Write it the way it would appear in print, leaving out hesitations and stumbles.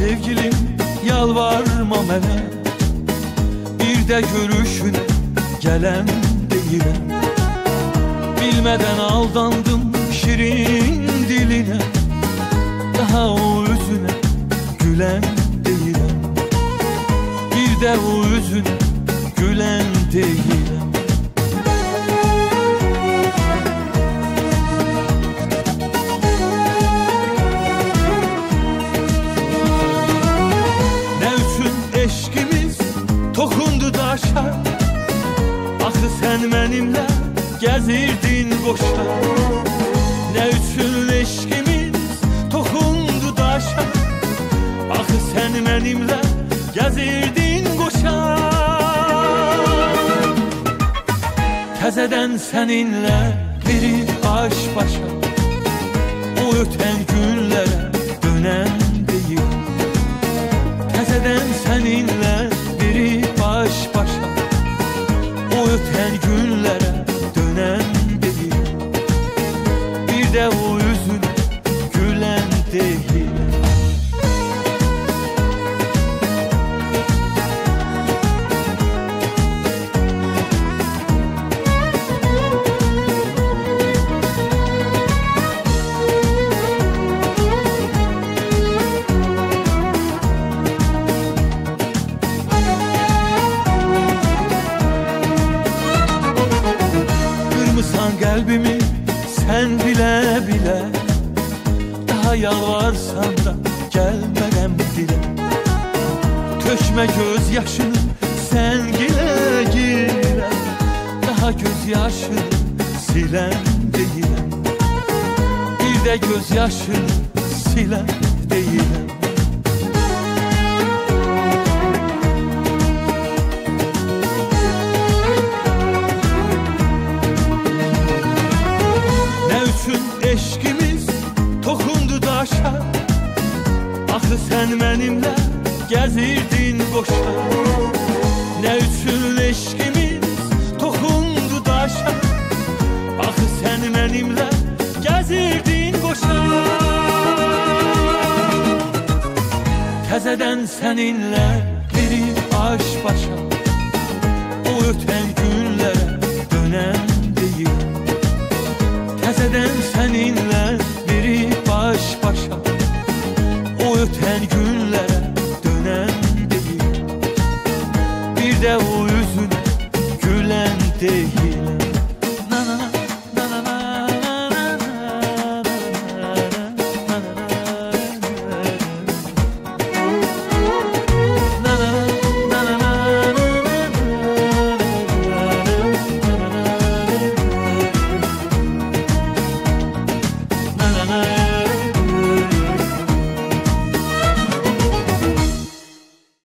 sevgilim yalvarma mənə, bir də görüşünə gələn deyiləm. Bilmədən aldandım şirin dilinə, daha o üzünə gülen değilim. Bir de o üzüne gülen değilim. Ne üçün eşkimiz toxundu daşa, axı sen benimle gezirdin boşa. Ne üçün eşkimiz toxundu daşa, axı sen benimle gezirdin koşa. Təzədən seninle biri baş başa, o öten günlere dönen değil. Təzədən seninle biri baş başa, o öten günlere dönen değil. Bir de o yüzüne gülen değil. Kalbimi sen bile bile, daha yalvarsan da gelmem dile. Tökme gözyaşını sen gile gile, daha gözyaşını silen değilim. Bir de gözyaşını silen değilim. Eşkimiz toxundu daşa, axı sen benimle gezirdin boşa. Ne üçün eşkimiz toxundu daşa, axı sen benimle gezirdin boşa. Təzədən seninle biri baş başa, o öten günlere dönen değil. Təzədən seninle biri baş başa, o öten günler